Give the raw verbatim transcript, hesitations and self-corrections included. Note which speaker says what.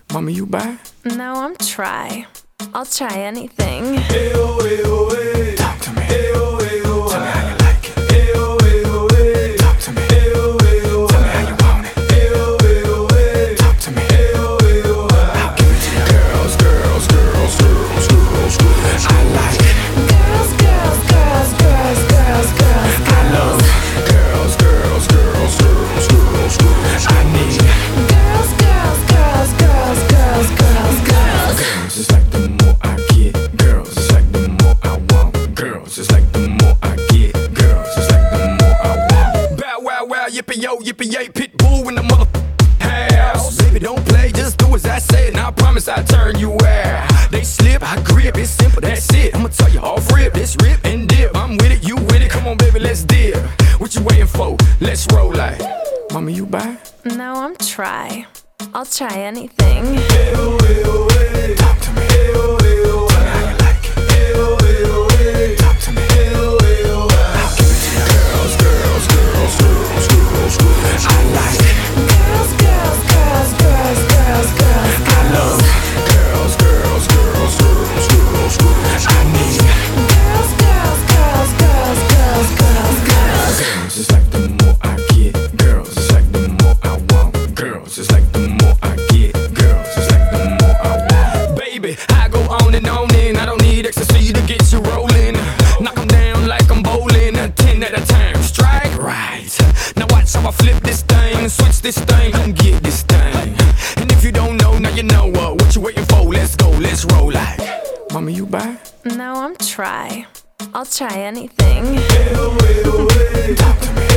Speaker 1: Mama, you buy?
Speaker 2: No, I'm try. I'll try anything.
Speaker 1: Ayo, ayo, ay. Talk to me. Ayo, ayo, tell me how you like it. Ayo, ayo, ay. Talk to me. Ayo, ayo, tell me how you want it. Ayo, ayo, ay. Talk to me. Ayo, ayo, I'll give it to you. Girls, girls, girls, girls, girls, girls. I like it.
Speaker 2: Girls, girls, girls, girls, girls, girls, girls.
Speaker 1: I love girls, girls, girls, girls, girls, girls. I need
Speaker 2: girls, girls, girls, girls, girls, girls, girls.
Speaker 1: Girls, it's like the more I get. Girls, it's like the more I want. Girls, it's like the more I get. Girls, it's like the more I want. Bow wow wow, yippee yo, yippee yay, pit bull in the mother house. Baby, don't play, just do as I say, and I promise I'll turn you out. They slip, I grip, it's simple, that's it. I'ma tell you off rip, this rip and dip. I'm with it, you with it, come on baby, let's dip. What you waiting for? Let's roll like. Mama, you buy?
Speaker 2: No, I'm try. I'll try anything.
Speaker 1: Ayo, ayo, ay. Talk to me. Ayo, ayo, tell me how you like it. Ayo, ayo, ay. Talk to me. Ayo, ayo, I'll give it to you. Girls, girls, girls, girls, girls, girls. I like it.
Speaker 2: Girls, girls, girls, girls, girls, girls.
Speaker 1: I love girls, girls, girls, girls, girls, girls. I need
Speaker 2: girls, girls, girls, girls, girls, girls, girls.
Speaker 1: Girls, it's like the more I get. Girls, it's like the more I want. Girls, it's like the more I get. Girls, it's like the more I want. Baby, I go on and on and I don't need ecstasy to get you rolling. Knock 'em down like I'm bowling. Ten at a time, strike right. Now watch how I flip this thing, switch this thing, come get this thing. And if you don't know, now you know uh, what you waiting for. Let's go, let's roll like. Mama, you buy?
Speaker 2: No, I'm try. I'll try anything.
Speaker 1: Ayo, ayo, ay. Talk to me.